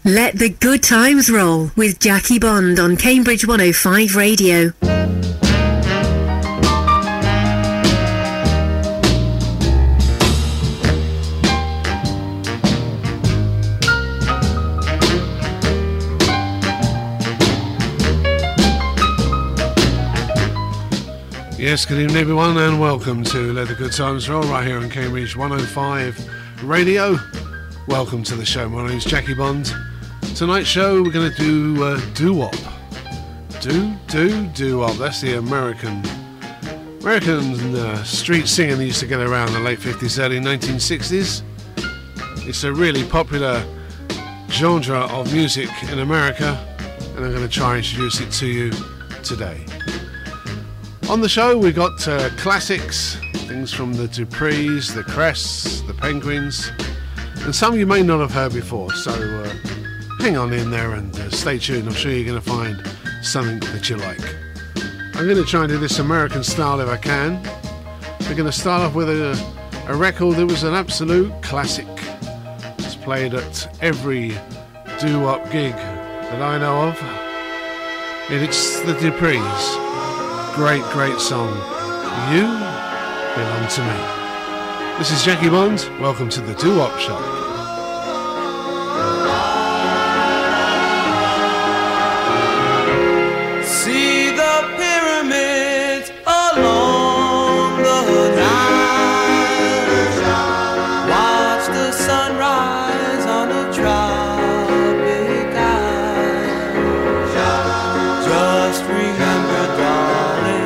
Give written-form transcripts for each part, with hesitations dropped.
Let the good times roll with Jackie Bond on Cambridge 105 Radio. Yes, good evening everyone and welcome to Let the Good Times Roll right here on Cambridge 105 Radio. Welcome to the show. My name's Jackie Bond. Tonight's show we're going to do doo-wop. Doo-wop. That's the American street singing that used to get around in the late 50s, early 1960s. It's a really popular genre of music in America and I'm going to try and introduce it to you today. On the show we got classics, things from the Duprees, the Crests, the Penguins, and some you may not have heard before, so hang on in there and stay tuned. I'm sure you're going to find something that you like. I'm going to try and do this American style if I can. We're going to start off with a record that was an absolute classic. It's played at every doo-wop gig that I know of, and it's the Duprees. Great song, You Belong to Me. This is Jackie Bond. Welcome to the Doo-Wop Shop. See the pyramids along the Nile. Watch the sunrise on a tropic isle. Just remember, darling,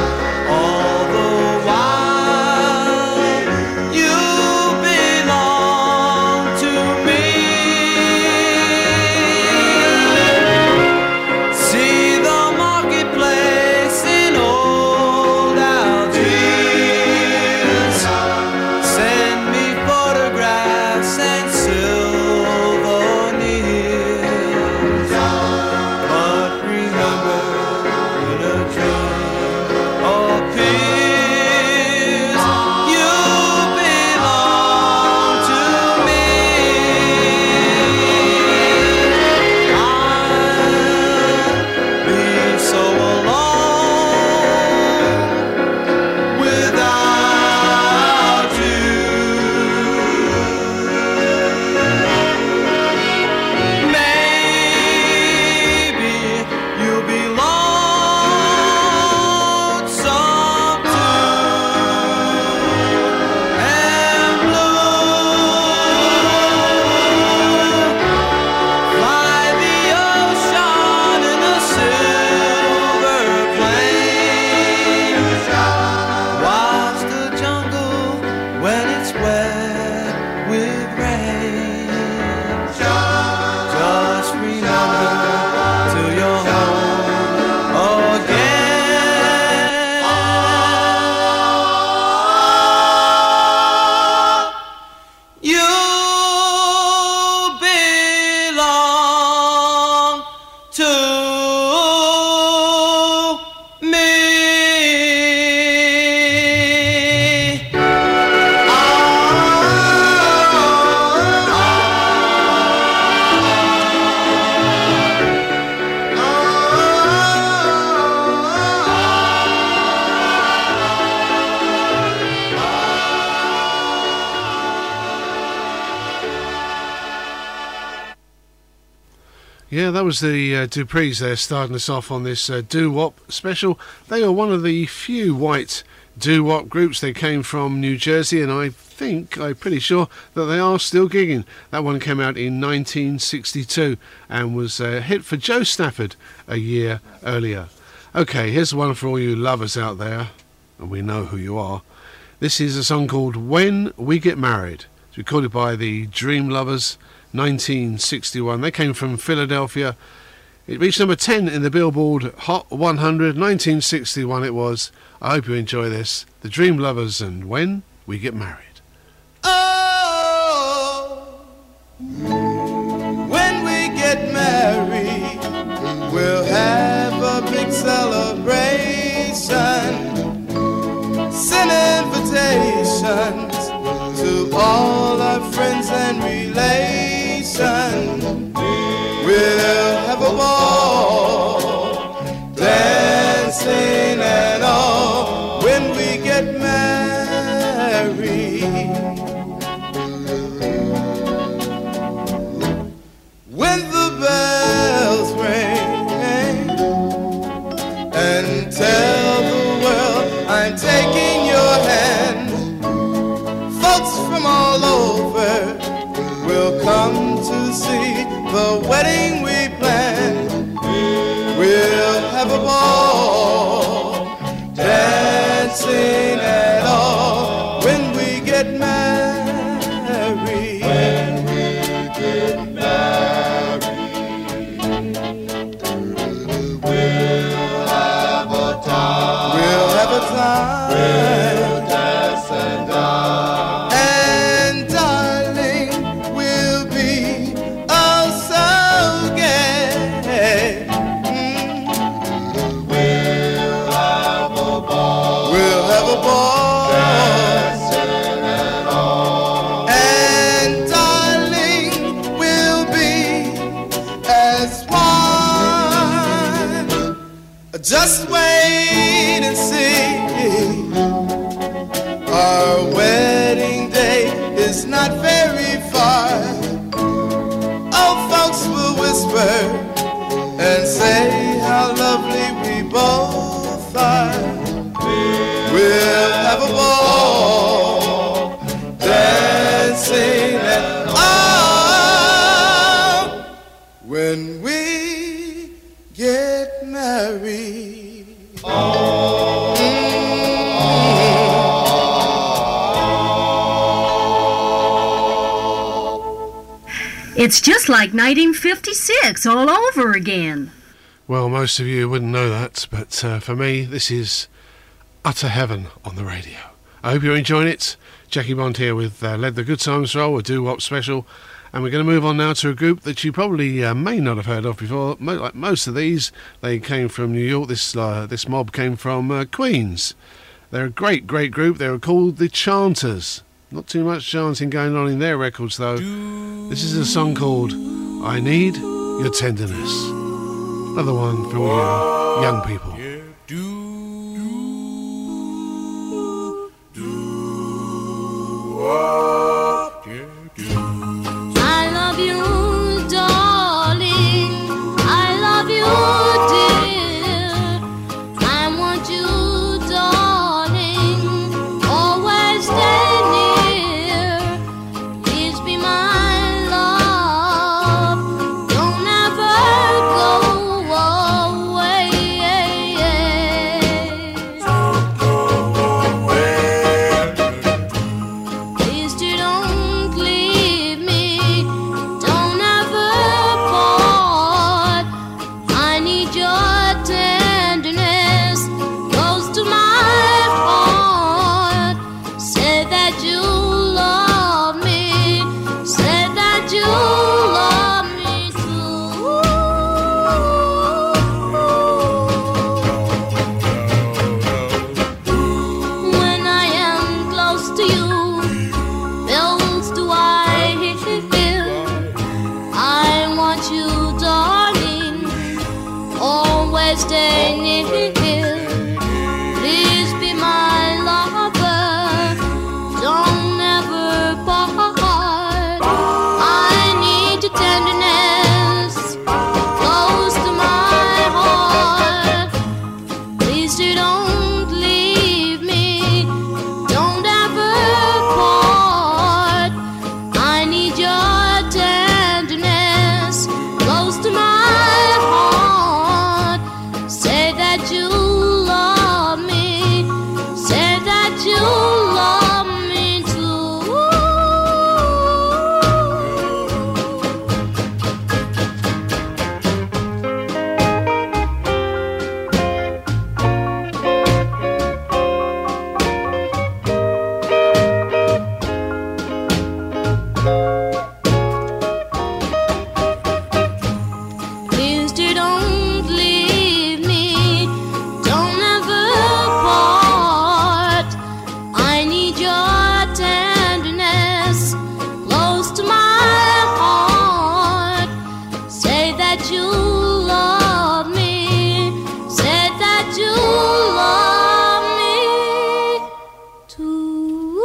Yeah, that was the Duprees there starting us off on this doo-wop special. They are one of the few white doo-wop groups. They came from New Jersey and I'm pretty sure that they are still gigging. That one came out in 1962 and was a hit for Joe Stafford a year earlier. Okay, here's one for all you lovers out there, and we know who you are. This is a song called When We Get Married. It's recorded by the Dream Lovers, 1961. They came from Philadelphia. It reached number 10 in the Billboard Hot 100, 1961 it was. I hope you enjoy this. The Dream Lovers and When We Get Married. Oh, when we get married, we'll have a big celebration. Send invitations to all our friends and relations. we'll have a ball, dancing and all when we get married. When the bells ring and tell the world I'm taking your hand, folks from all over will come to see the wedding we planned. We'll have a ball, dancing and all when we get married. When we get married, we'll have a time. We'll have a time. We'll dance and dance. And darling, we'll be oh so gay. We'll have a ball. We'll have a ball. Dancing and all. And darling, we'll be as one. Just wait and see. Our wedding day is not very far. Old folks will whisper and say how lovely we both are. We'll have a ball, dancing and all when we get married. It's just like 1956 all over again. Well, most of you wouldn't know that, but for me, this is utter heaven on the radio. I hope you're enjoying it. Jackie Bond here with Let the Good Times Roll, a doo-wop special. And we're going to move on now to a group that you probably may not have heard of before. Like most of these, they came from New York. This mob came from Queens. They're a great, great group. They were called the Chanters. Not too much chanting going on in their records, though. This is a song called I Need Your Tenderness. Another one for all you young people. I love you, darling. I love you, dear. I want you, darling. Always stay near. Please be my love. Don't ever go away. Please don't leave me. Don't ever part. I need your tenderness close to my heart. Say that you love me. Say that you love me too. When I am close to you, bells do I hear. I want you, darling, always stay near. Please be my lover, don't ever part. I need your tenderness close to my heart. Please don't leave me, don't ever part. I need your tenderness close to my heart. Say that you that you love me, said that you love me too.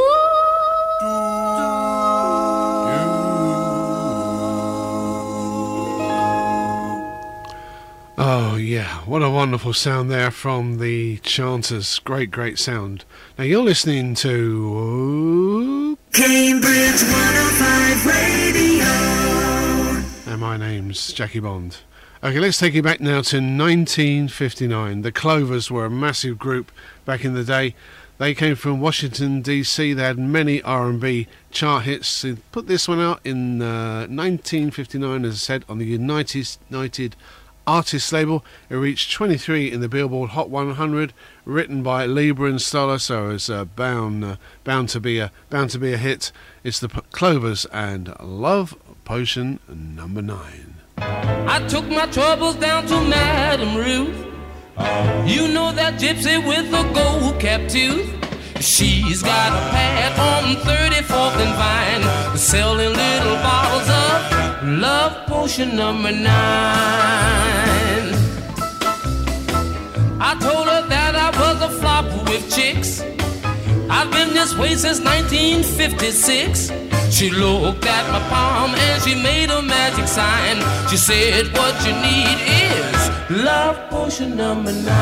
Oh yeah, what a wonderful sound there from the Chanters. Great sound. Now you're listening to Cambridge 105 Radio. And my name's Jackie Bond. Okay, let's take you back now to 1959. The Clovers were a massive group back in the day. They came from Washington, D.C. They had many R&B chart hits. They put this one out in 1959, as I said, on the United Artists label. It reached 23 in the Billboard Hot 100, written by Lieber and Stoller, so it's bound to be a hit. It's the Clovers and Love Potion number 9. I took my troubles down to Madame Ruth. You know that gypsy with the gold cap tooth. She's got a pad on 34th and Vine, selling little bottles of Love Potion number 9. I told her that I was a flop with chicks. I've been this way since 1956. She looked at my palm and she made a magic sign. She said, what you need is Love Potion number 9.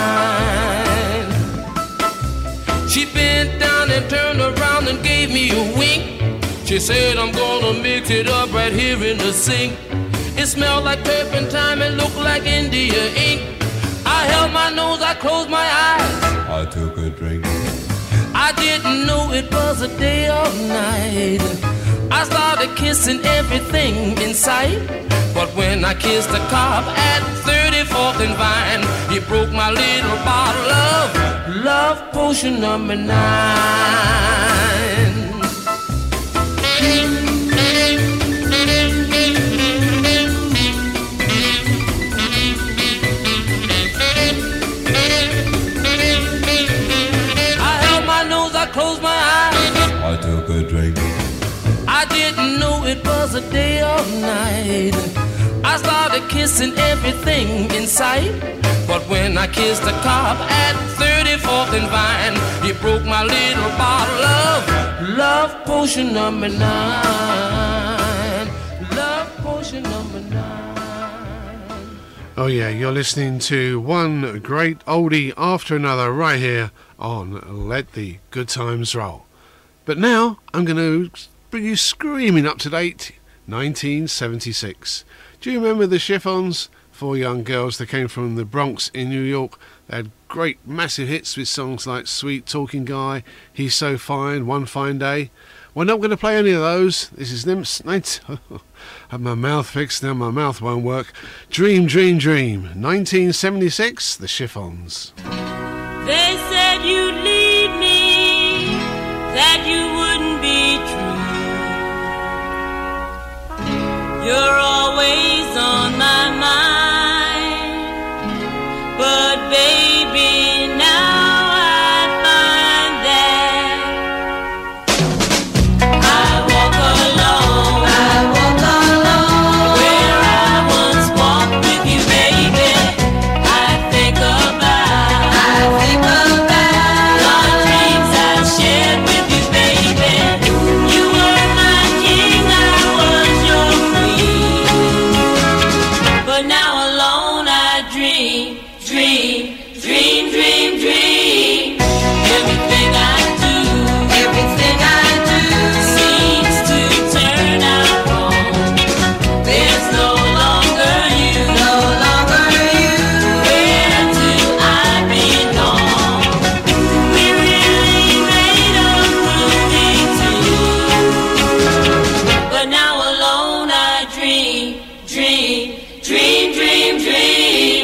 She bent down and turned around and gave me a wink. She said, I'm gonna mix it up right here in the sink. It smelled like turpentine and looked like India ink. I held my nose, I closed my eyes, I took a drink. I didn't know it was a day or night. I started kissing everything in sight. But when I kissed the cop at 34th and Vine, he broke my little bottle of Love Potion number 9. Closed my eyes, I took a drink. I didn't know it was a day or night. I started kissing everything in sight. But when I kissed the cop at 34th and Vine, he broke my little bottle of Love Potion number 9. Love Potion number 9. Oh yeah, you're listening to one great oldie after another right here on Let the Good Times Roll. But now I'm going to bring you screaming up to date 1976. Do you remember the Chiffons? 4 young girls that came from the Bronx in New York. They had great massive hits with songs like Sweet Talking Guy, He's So Fine, One Fine Day. We're not going to play any of those. This is them. I have my mouth fixed now, my mouth won't work. Dream, Dream, Dream. 1976, the Chiffons. They said you'd leave me, that you wouldn't be true. You're always on my mind, but baby, now I find that I walk alone. Where I once walked with you, baby, I think about the dreams I shared with you, baby. You were my king, I was your queen. But now alone I dream, dream, dream, dream, dream. Everything I do seems to turn out wrong. There's no longer you. Where do I belong? We really made a movie too. But now alone I dream, dream, dream, dream, dream.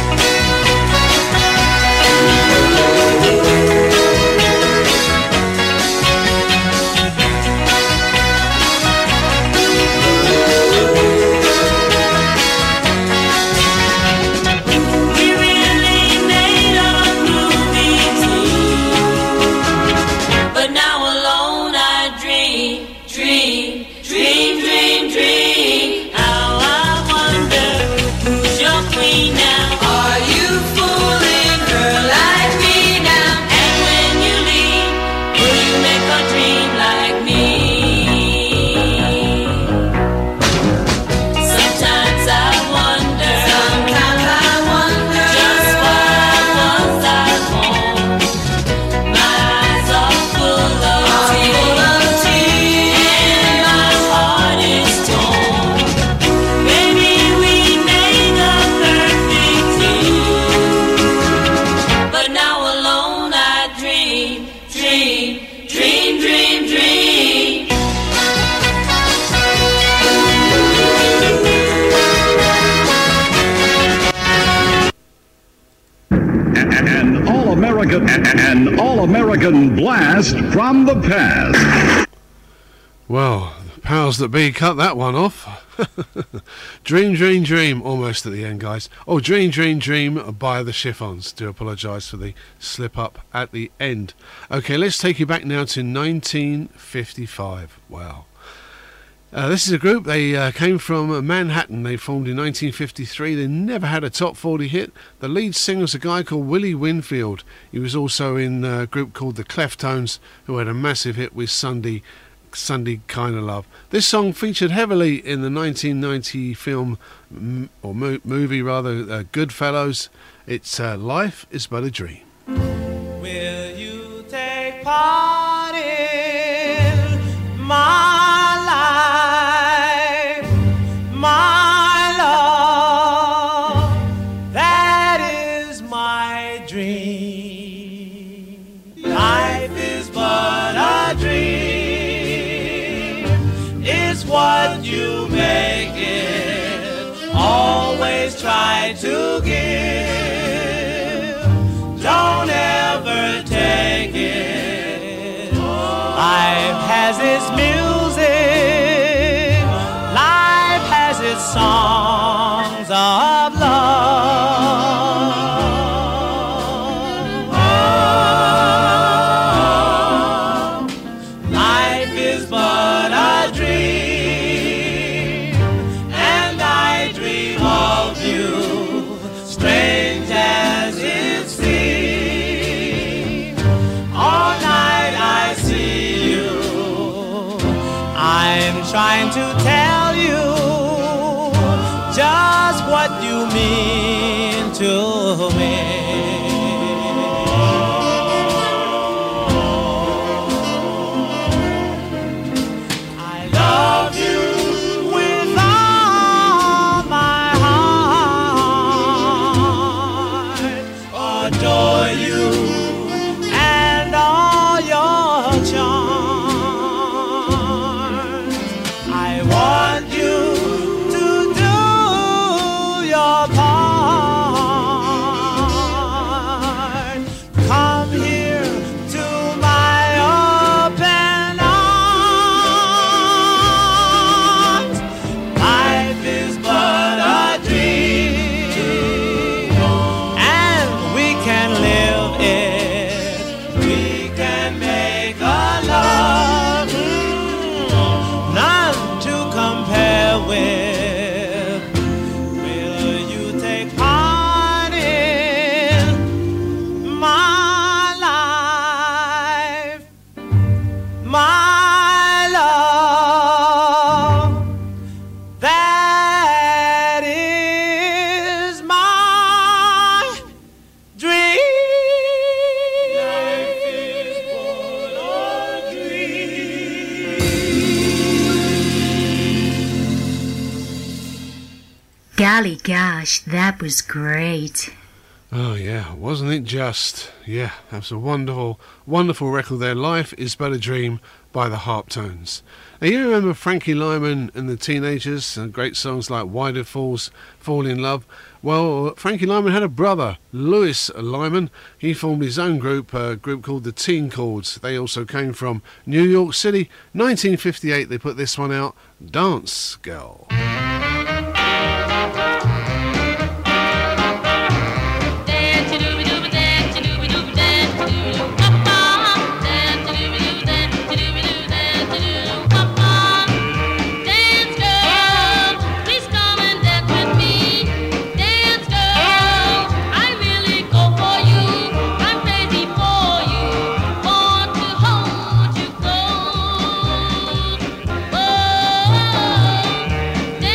We really made a movie too. But now alone I dream, dream, dream, dream, dream. How I wonder All-American, an all-American blast from the past. Well, the powers that be cut that one off. Dream, Dream, Dream, almost at the end, guys. Oh, Dream, Dream, Dream by the Chiffons. Do apologise for the slip up at the end. Okay, let's take you back now to 1955. Wow. This is a group, they came from Manhattan. They formed in 1953. They never had a top 40 hit. The lead singer was a guy called Willie Winfield. He was also in a group called the Cleftones, who had a massive hit with Sunday Kind of Love. This song featured heavily in the 1990 film, or movie rather, Goodfellas. It's Life is But a Dream. Will you take part in my life, my love? That is my dream. Life is but a dream. It's what you make it. Always try to give. Don't ever take it. Life has its music. Life has its songs of love. Oh, life is but a dream, and I dream of you, strange as it seems. All night I see you. I'm trying to tell you just what you mean to me. I love you with all my heart, adore you and all your charms. I want you to do your part. Come here to my open arms. Life is but a dream, and we can live it. We can make a love, none to compare with. Will you take part in my life, my love? That is my dream. Life is but a dream. Golly gosh, that was great. Oh yeah, wasn't it just? Yeah, that's a wonderful, wonderful record there. Life is But a Dream by the Harptones. Now you remember Frankie Lyman and the Teenagers and great songs like Why Do Fools Fall in Love? Well, Frankie Lyman had a brother, Louis Lyman. He formed his own group, a group called the Teen Chords. They also came from New York City. 1958 they put this one out, Dance Girl. Dance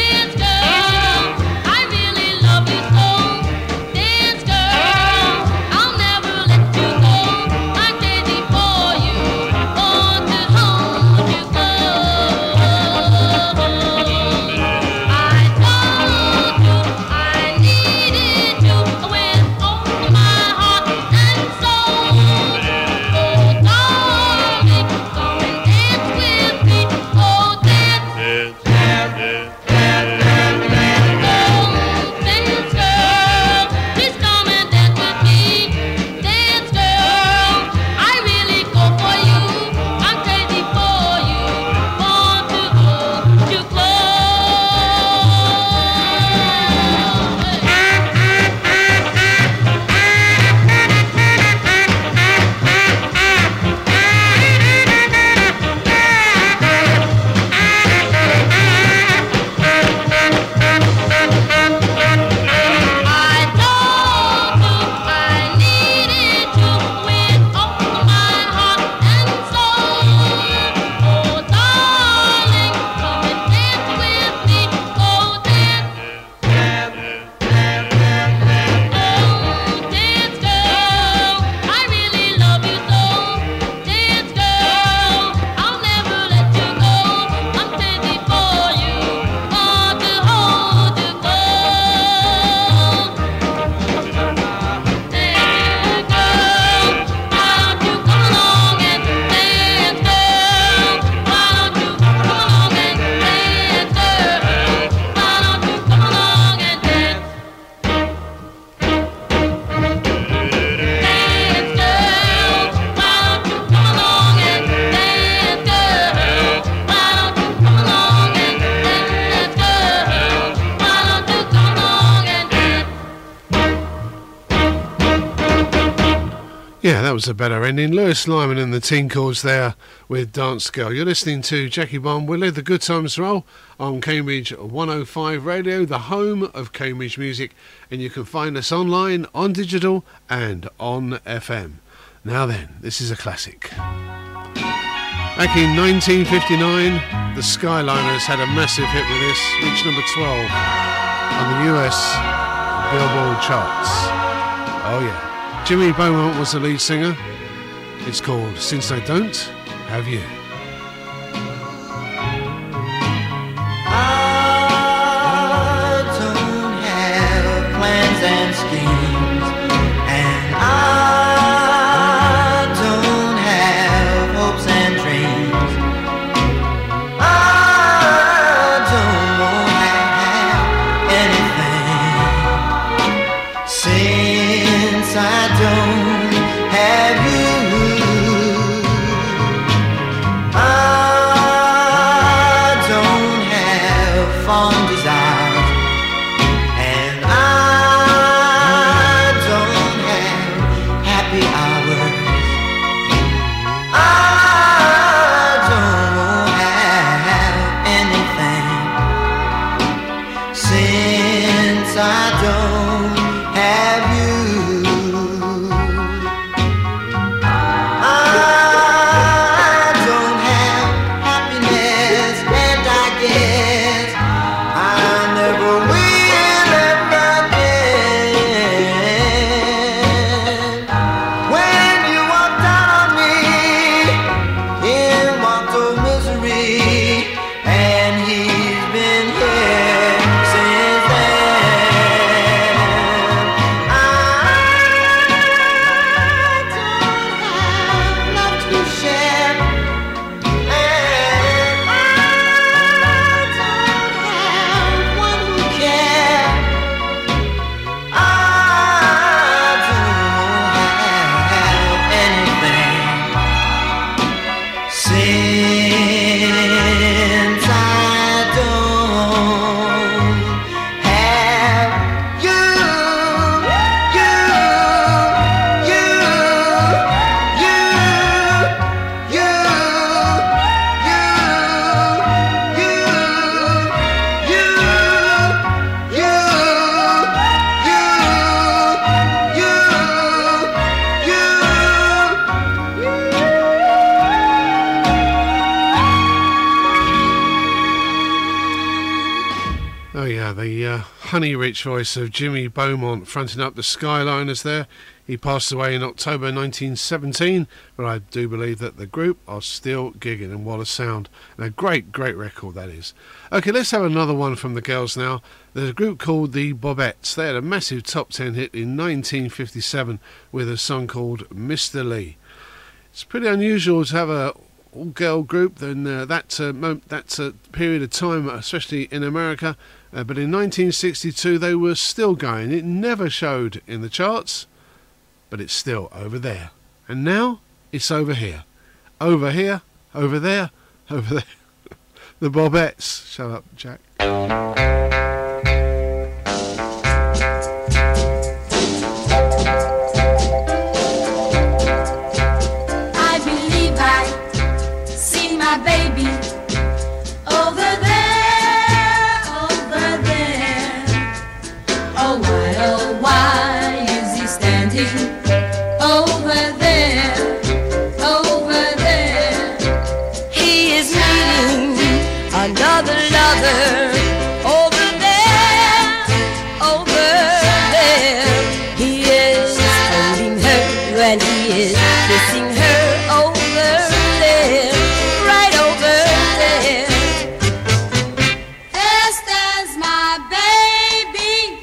Yeah, that was a better ending. Lewis Lyman and the Teen Chords there with Dance Girl. You're listening to Jackie Bond. We'll let the good times roll on Cambridge 105 Radio, the home of Cambridge music, and you can find us online, on digital and on FM. Now then, this is a classic. Back in 1959, the Skyliners had a massive hit with this, reached number 12 on the US Billboard charts. Oh yeah. Jimmy Beaumont was the lead singer. It's called Since I Don't Have You. I don't have plans and schemes, and I don't have hopes and dreams. I don't have anything since I don't have you. I don't have fond desires, and I don't have happy hours. I don't have anything since I don't have you. I don't have happiness, and I guess I never will ever get. When you walked out on me in mortal misery, and he's been here since then. I don't have love to share, and I don't have one who cares. I don't have anything since I don't have you, you, you, you, you, Oh yeah, the honey-rich voice of Jimmy Beaumont fronting up the Skyliners there. He passed away in October 1917, but I do believe that the group are still gigging in What a Sound. And a great, great record that is. Okay, let's have another one from the girls now. There's a group called the Bobettes. They had a massive top 10 hit in 1957 with a song called Mr. Lee. It's pretty unusual to have a all-girl group in that period of time, especially in America. But in 1962 they were still going. It never showed in the charts, but it's still over there. And now it's over here. Over here, over there, over there. The Bobettes. Shut up, Jack. I believe I see my baby over there, over there. Oh why is he standing over there, over there? He is meeting another lover over there, over there. He is holding her and he is kissing her over there, right over there. There stands my baby.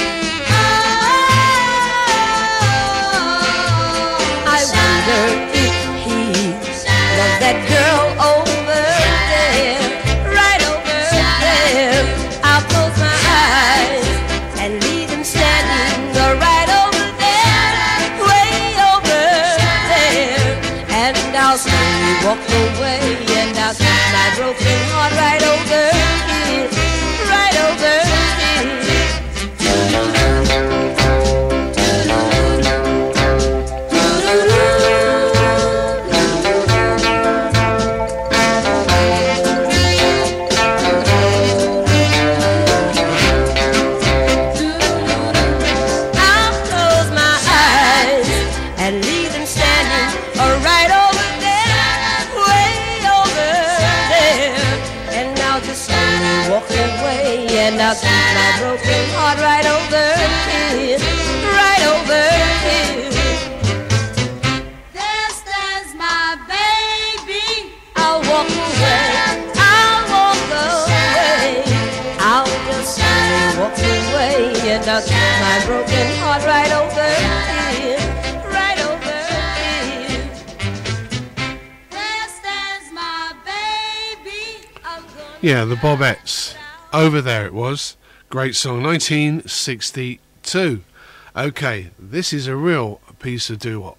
I wonder if he loves that girl over there, right over there. I'll close my eyes and leave him standing right over there, way over there. And I'll slowly walk away and I'll keep my broken heart right over here, right over here. out my broken heart right over here, right over here. There stands my baby. Yeah, the Bobettes. Over There it was. Great song, 1962. Okay, this is a real piece of doo-wop.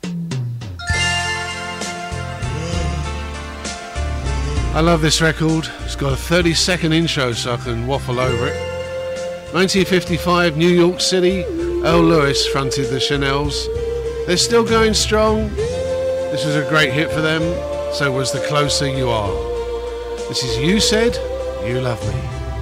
I love this record. It's got a 30-second intro so I can waffle over it. 1955, New York City. Earl Lewis fronted the Chanels. They're still going strong. This was a great hit for them. So was The Closer You Are. This is You Said You Love Me.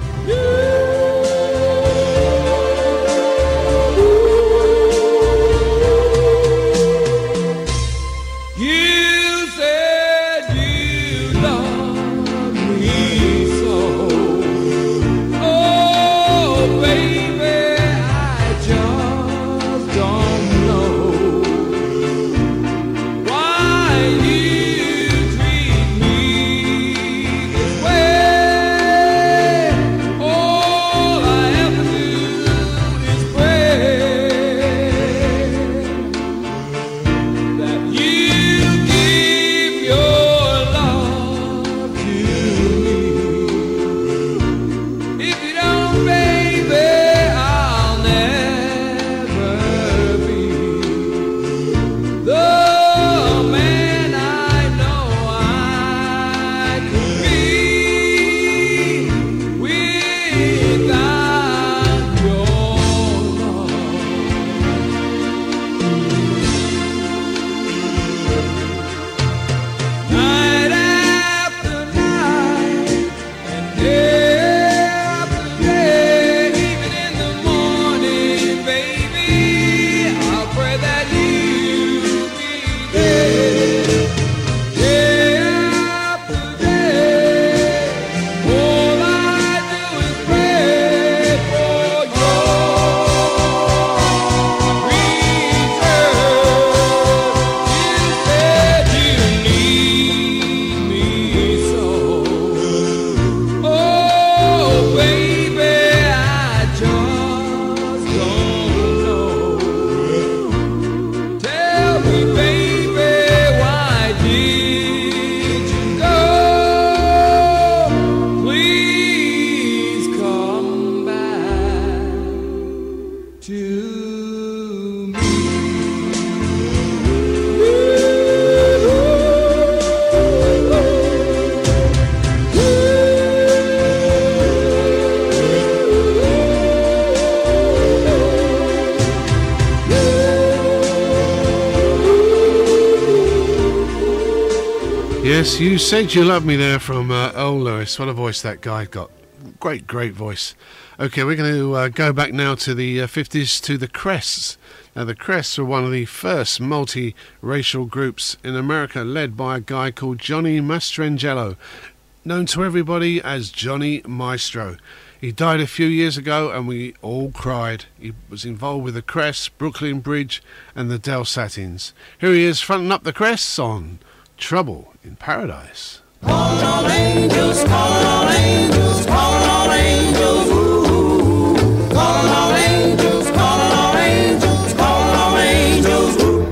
Yes, You Said You Love Me there from Earl Lewis. What a voice that guy got. Great voice. Okay, we're going to go back now to the 50s to the Crests. Now, the Crests were one of the first multi-racial groups in America, led by a guy called Johnny Mastrangelo, known to everybody as Johnny Maestro. He died a few years ago and we all cried. He was involved with the Crests, Brooklyn Bridge and the Del Satins. Here he is fronting up the Crests on Trouble in Paradise. Call on angels, call on angels, call on angels, ooh. Call on angels, call on angels, call on angels, ooh.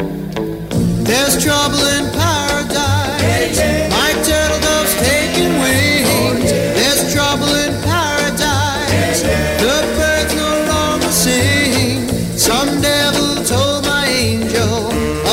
There's trouble in paradise, yeah, yeah. Like turtle doves taking wings. Oh, yeah. There's trouble in paradise, yeah, yeah. The birds no longer sing. Some devil told my angel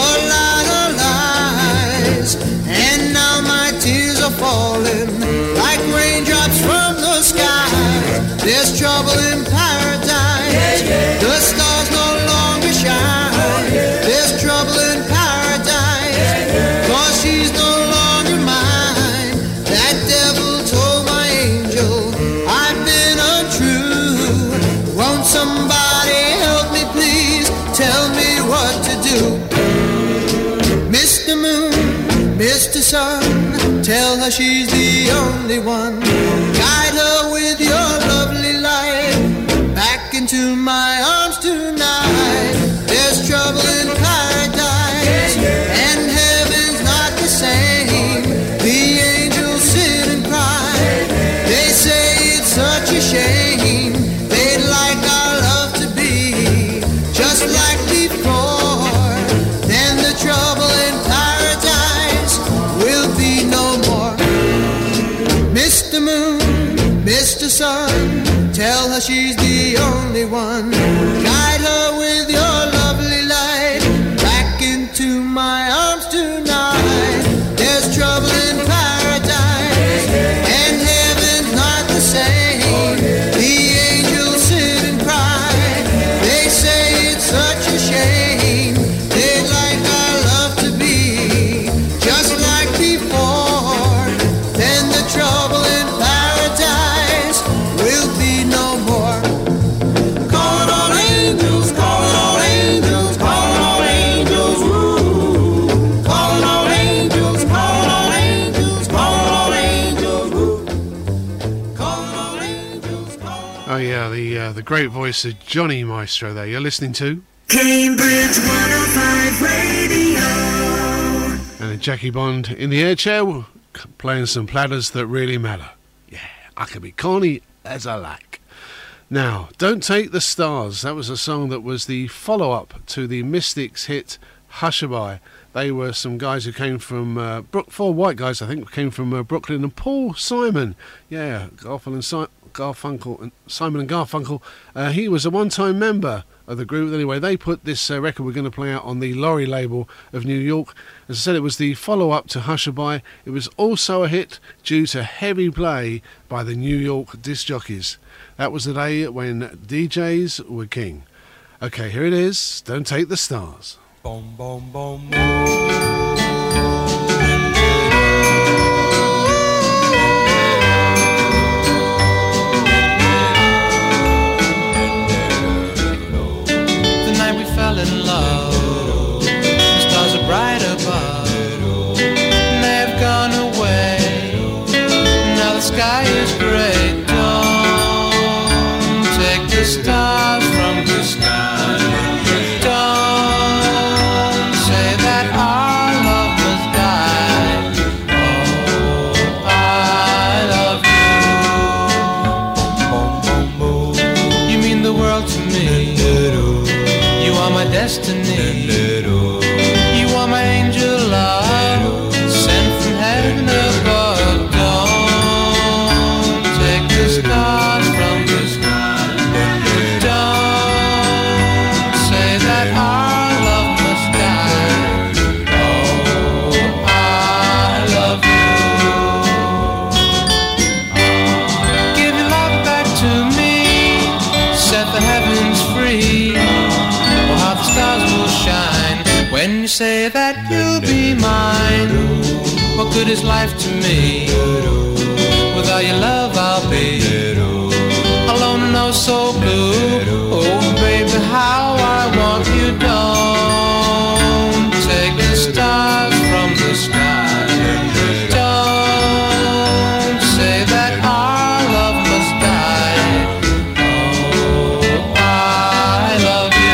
falling like raindrops from the sky. There's trouble in paradise, yeah, yeah. The stars no longer shine, oh, yeah. There's trouble in paradise, yeah, yeah. 'Cause she's no longer mine. That devil told my angel I've been untrue. Won't somebody help me please? Tell me what to do. Mr. Moon, Mr. Sun, tell her she's the only one. Guide her with your lovely light back into my arms tonight. There's trouble in paradise, yeah, yeah. And heaven's not the same. The angels sit and cry, yeah, yeah. They say it's such a shame. They'd like our love only one. Guide her with your lovely light back into my arms tonight. There's trouble in paradise, and heaven's not the same. The angels sit and cry. They say it's such a shame. They'd like our love to be just like before. Then the trouble in paradise will be no more. Calling all angels, calling all angels, calling all angels, ooh. Calling all angels, calling all angels, calling all angels, ooh. Calling all angels, calling. Oh yeah, the great voice of Johnny Maestro there. You're listening to Cambridge 105 Radio. and Jackie Bond in the air chair playing some platters that really matter. Yeah, I can be corny as I like. Now, Don't Take the Stars. That was a song that was the follow-up to the Mystics hit Hushabye. They were some guys who came from, four white guys, I think, came from Brooklyn. And Paul Simon, yeah, Garfunkel and Simon and Garfunkel, he was a one-time member of the group. Anyway, they put this record we're going to play out on the Laurie label of New York. As I said, it was the follow-up to Hushabye. It was also a hit due to heavy play by the New York disc jockeys. That was the day when DJs were king. Okay, here it is. Don't Take the Stars. Boom, boom, boom. Fell in love. The stars are bright above, and they've gone away. Now the sky is gray. Don't take the stars from the sky. Don't say that our love must die. Oh, I love you. You mean the world to me. You are my destiny. You are my angel love, sent from heaven above. Don't take the stars from the sky. Don't say that our love must die. Oh, I love you. Give your love back to me. Set the heavens free. How the stars will shine when you say that you'll be mine. What good is life to me? Without your love I'll be alone and oh so blue. Oh baby, how I want you. Don't take the stars from the sky. Don't say that our love must die. Oh, I love you.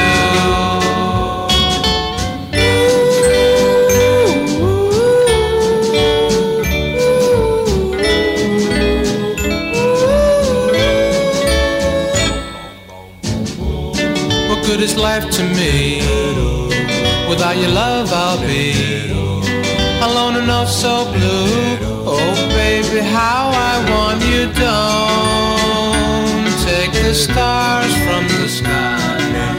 Good is life to me. Without your love I'll be alone and oh so blue. Oh baby, how I want you. Don't take the stars from the sky.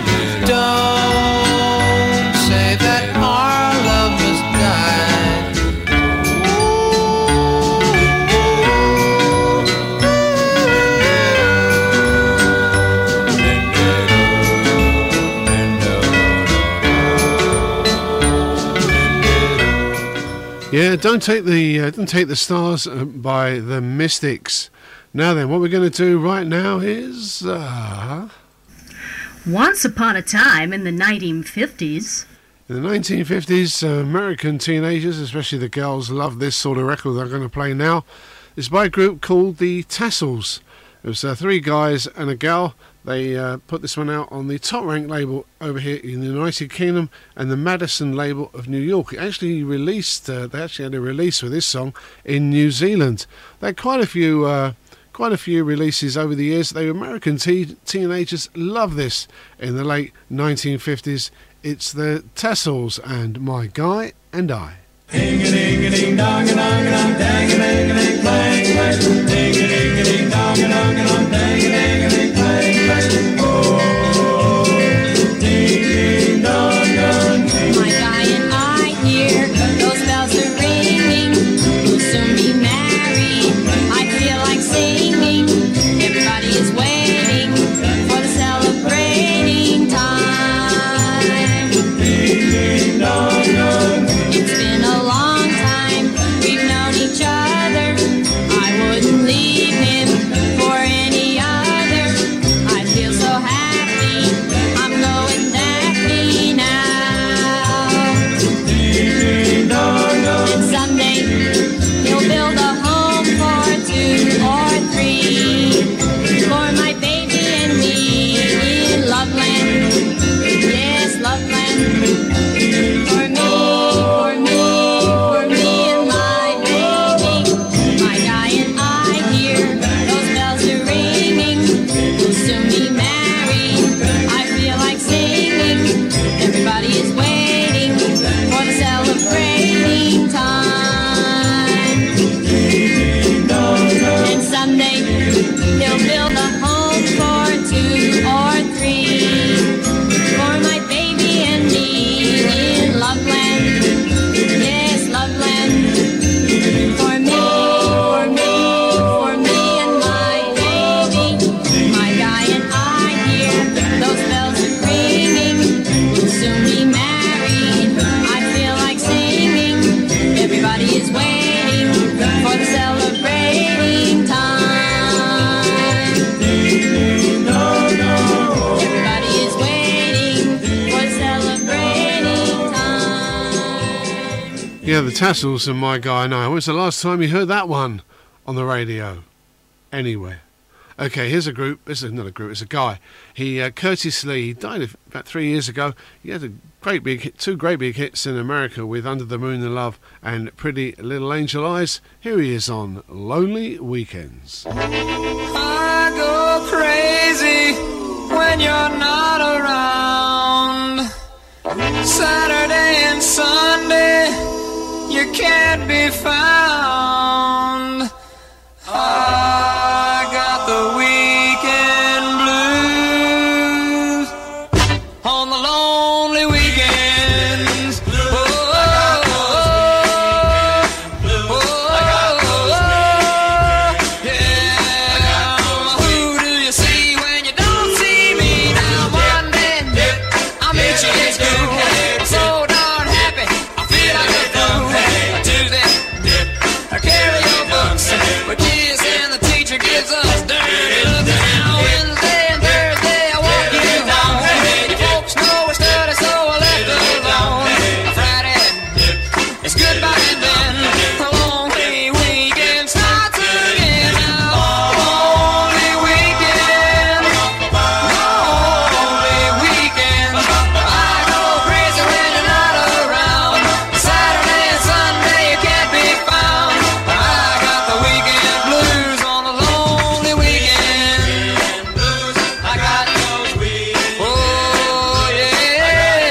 Don't say that our love must die. Yeah, Don't Take the Stars by the Mystics. Now then, what we're going to do right now is Once upon a time in the 1950s. in the 1950s, American teenagers, especially the girls, loved this sort of record that I'm going to play now. It's by a group called the Tassels. It was three guys and a gal. They put this one out on the Top Rank label over here in the United Kingdom and the Madison label of New York. It actually released, they actually had a release with this song in New Zealand. They had quite a few releases over the years. They were American teenagers, love this in the late 1950s. It's the Tassels and My Guy and I. Ding-a-ding-a-ding-dong-a-dong-a-dong, dang-a-ding-a-ding-clang-clang, ding-a-ding-a-ding-dong-a-dong-a-dong, dang-a-ding-a-ding-clang-clang. Oh, Yeah, the Tassels and My Guy Now. When's the last time you heard that one on the radio? Anywhere. Okay, here's a group. This is not a group, it's a guy. Curtis Lee, died about 3 years ago. He had two great big hits in America with Under the Moon and Love and Pretty Little Angel Eyes. Here he is on Lonely Weekends. I go crazy when you're not around. Saturday and Sunday, you can't be found. I got the weekend blues on the lonely weekends. Who do you see when you don't see me? Now Monday, I meet you in school. I'm so darn happy, I feel like a fool. Tuesday, I carry your books, but kids and the teacher gives us dirty looks. Now Wednesday and Thursday, I walk you home. You folks know we study, so I left alone. Friday, it's goodbye and then the lonely weekend starts again. Now lonely weekend, lonely weekend. I go crazy when you're not around. Saturday and Sunday, you can't be found. I got the weekend blues on the lonely weekend. I got those weekends. Oh yeah.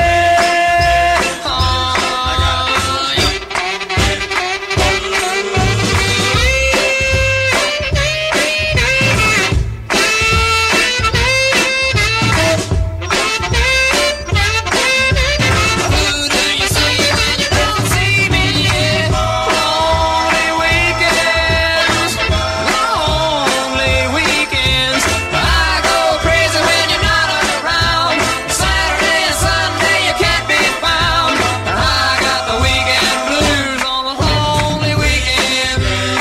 Who do you see when you don't see me? Lonely weekends, lonely weekends. I go crazy when you're not around. Saturday and Sunday, you can't be found. I got the weekend blues on the lonely weekend.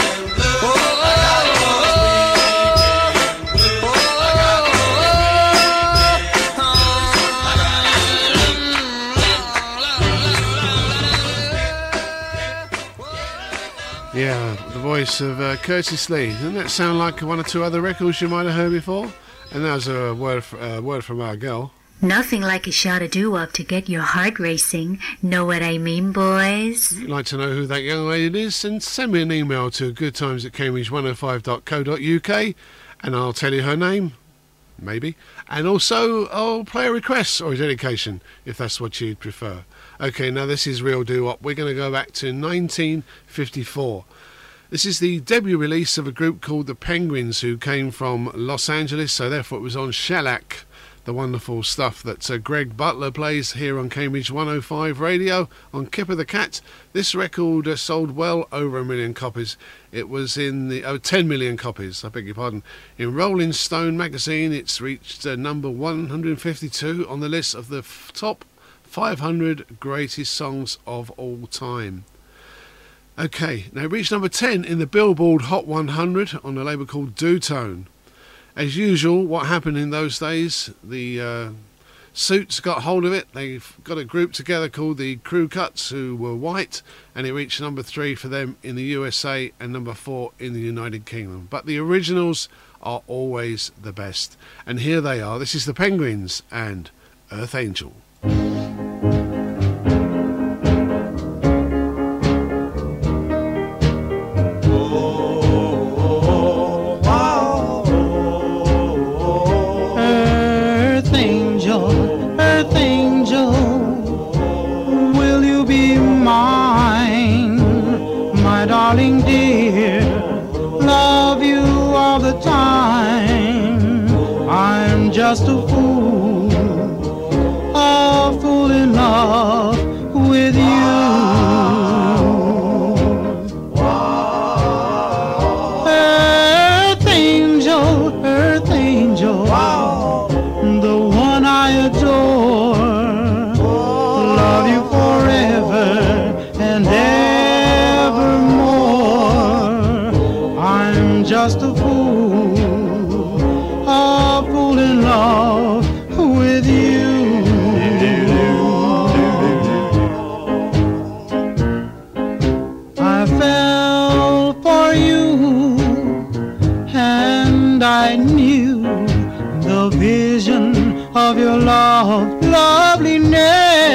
Yeah, the voice of Curtis Lee. Doesn't that sound like one or two other records you might have heard before? And that was a word from our girl. Nothing like a shot of doo-wop to get your heart racing. Know what I mean, boys? If you'd like to know who that young lady is, then send me an email to goodtimes@cambridge105.co.uk and I'll tell you her name, maybe. And also, I'll play a request or a dedication, if that's what you'd prefer. Okay, now this is real doo-wop. We're going to go back to 1954. This is the debut release of a group called the Penguins, who came from Los Angeles, so therefore it was on shellac, the wonderful stuff that Greg Butler plays here on Cambridge 105 Radio on Kip of the Cat. This record sold well over 1 million copies. It was in the 10 million copies, I beg your pardon. In Rolling Stone magazine, it's reached number 152 on the list of the top 500 greatest songs of all time. Okay, now it reached number 10 in the Billboard Hot 100 on a label called Doo-Tone. As usual, what happened in those days, the Suits got hold of it. They've got a group together called the Crew Cuts, who were white, and it reached number 3 for them in the USA and number 4 in the United Kingdom. But the originals are always the best. And here they are. This is the Penguins and Earth Angel. Earth angel, will you be mine, my darling dear, love you all the time. I'm just a fool in love with you. Earth angel, the one I adore, love you forever and evermore. I'm just a fool in love with you. of your loveliness.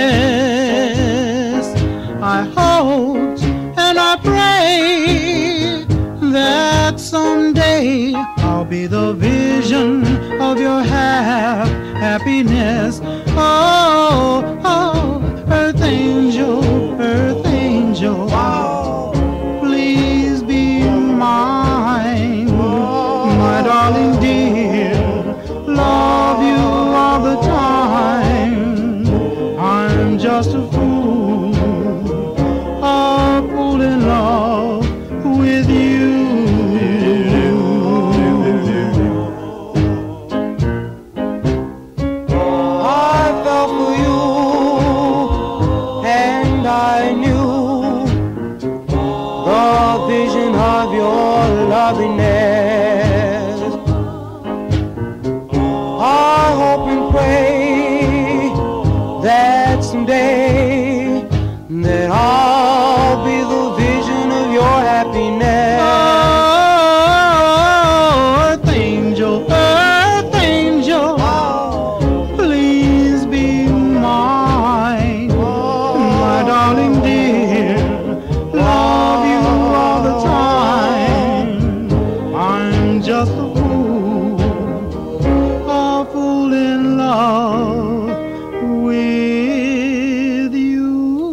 I hope and I pray that someday I'll be the vision of your happiness. Oh, oh, earth angel, please be mine, my darling dear. Love you all the time. I'm just a fool in love with you. I fell for you, and I knew the vision of your loveliness. I hope and pray that someday that I'll be the vision of your happiness. Oh, earth angel, please be mine, my darling dear. Love you all the time. I'm just a fool in love with you.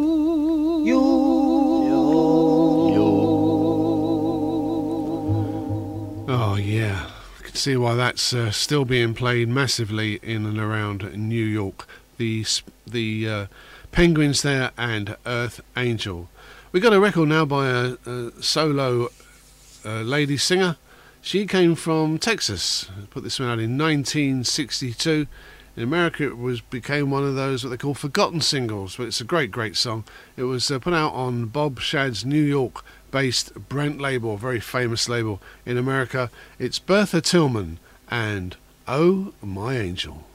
Oh yeah, I can see why that's still being played massively in and around New York. The Penguins there and Earth Angel. We got a record now by a solo lady singer. She came from Texas. Put this one out in 1962. In America, it became one of those what they call forgotten singles, but it's a great song. It was put out on Bob Shadd's New York-based Brent label, a very famous label in America. It's Bertha Tillman and Oh My Angel.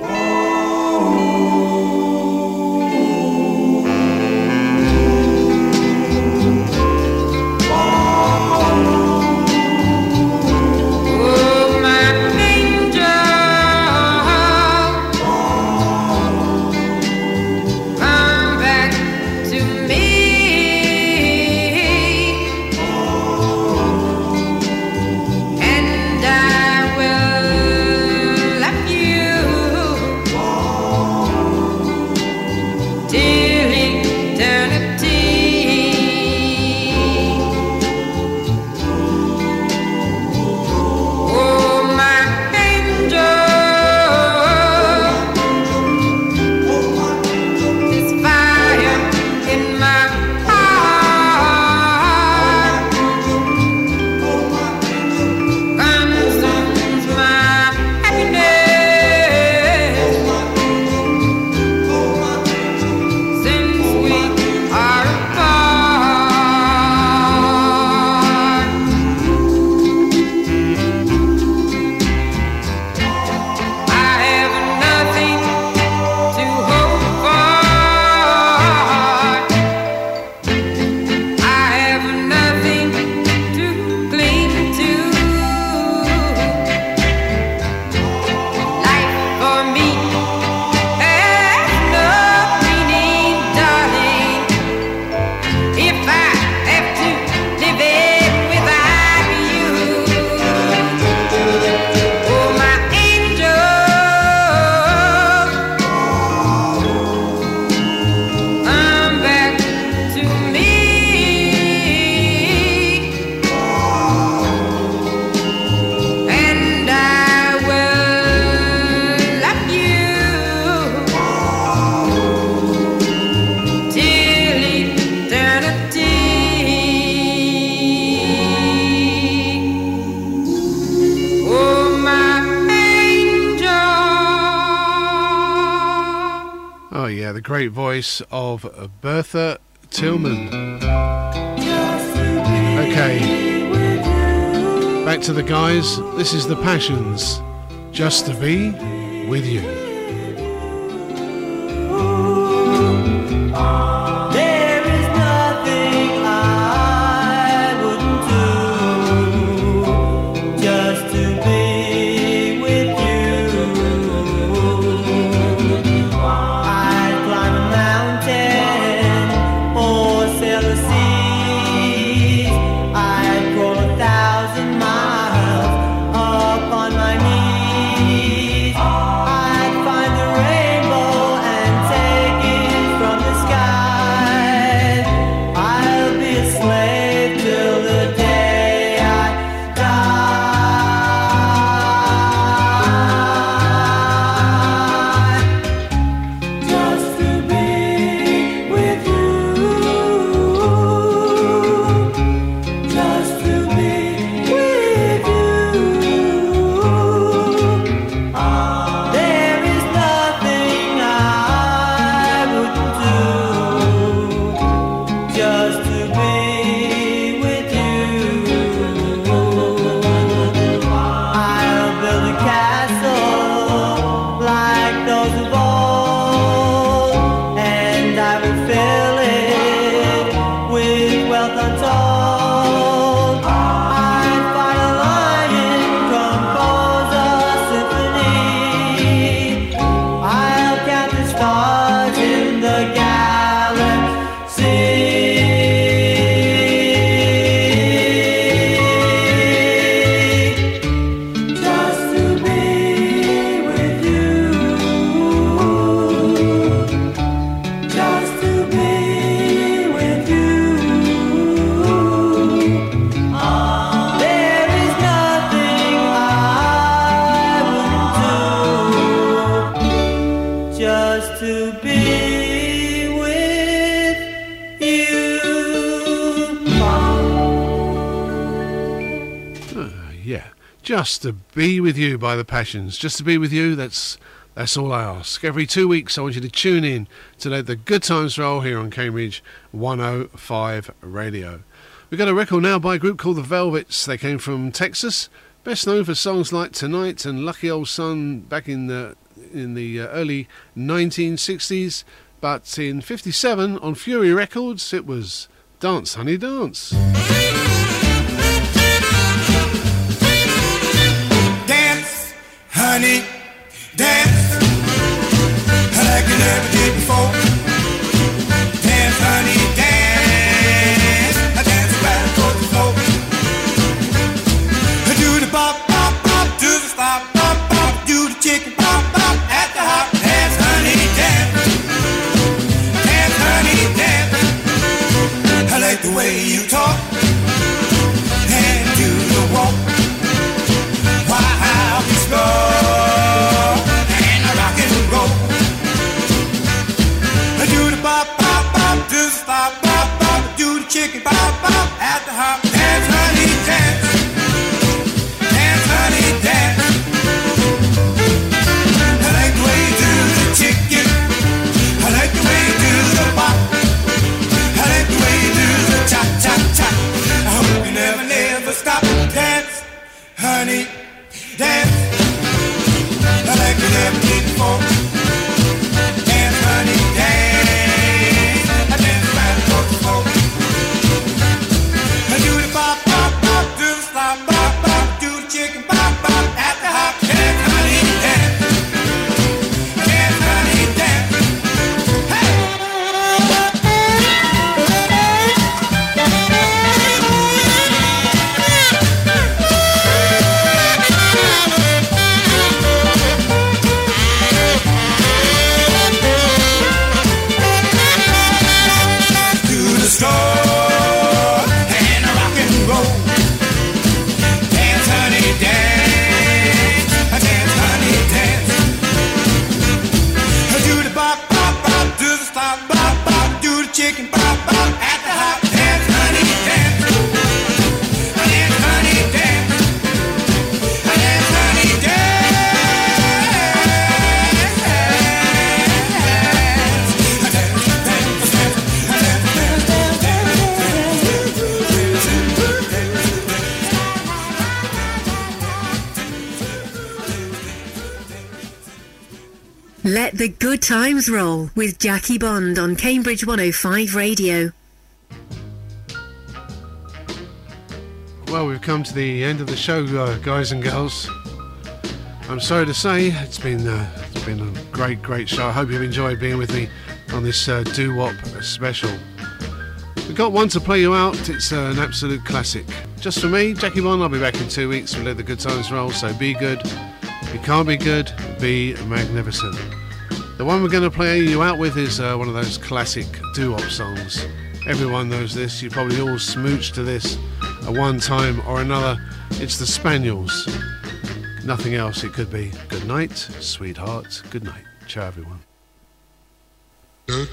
Great voice of Bertha Tillman. Okay, back to the guys. This is the Passions. Just to be with you. There is nothing I wouldn't do just to be with you. to be with you. Yeah, Just to Be With You by The Passions. Just to be with you, that's all I ask. Every 2 weeks I want you to tune in to let the good times roll here on Cambridge 105 Radio. We've got a record now by a group called The Velvets. They came from Texas, best known for songs like Tonight and Lucky Old Sun back in the early 1960s. But in 57 on Fury Records it was Dance Honey Dance. Dance, honey, dance, like you never did before. Dance, honey, dance, dance right across the floor. Do the bop, bop, bop, do the stop, bop, bop, do the chicken pop, pop, at the hop. Dance, honey, dance, dance, honey, dance. I like the way you talk and do the walk. While we slow and rock and roll. Do the bop, bop, bop, do the stop, bop, bop, do the chicken pop, pop, at the hop. Dance, honey, dance. Dance, honey, dance. I like the way you do the chicken. I like the way you do the bop. I like the way you do the cha-cha-cha. I hope you never, never stop. Dance, honey, dance. I like you never did before. Dance, honey, dance. I dance right across the floor. I do the bop, bop, bop, do the slop, bop, bop, do the chicken pop, pop, at the hop. Dance, honey, dance. Dance, honey, dance. Chicken pop pop at the hop. Dance, honey, dance. Dance, honey, dance. Dance, honey, Let the good times roll with Jackie Bond on Cambridge 105 Radio. Well, we've come to the end of the show, guys and girls. I'm sorry to say it's been a great show. I hope you've enjoyed being with me on this doo-wop special. We've got one to play you out. It's an absolute classic. Just for me, Jackie Bond. I'll be back in 2 weeks. We'll let the good times roll. So be good. If you can't be good, be magnificent. The one we're going to play you out with is one of those classic doo-wop songs. Everyone knows this. You probably all smooched to this at one time or another. It's the Spaniels. Nothing else it could be. Good night, sweetheart. Good night. Ciao, everyone. Good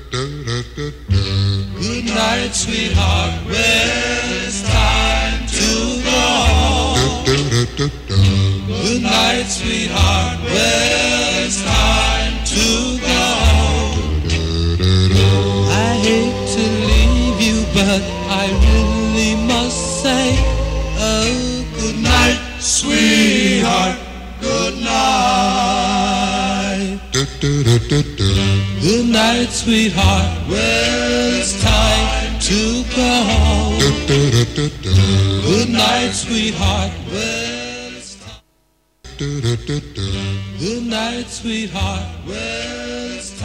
night, sweetheart. Well, it's time to go home. Good night, sweetheart. Well, it's time to go home. I hate to leave you, but I really must say, oh, good night, sweetheart. Good night. Good night, sweetheart. Well, it's time to go home. Good night, sweetheart. Well, it's time. Good night, sweetheart. Well, it's time.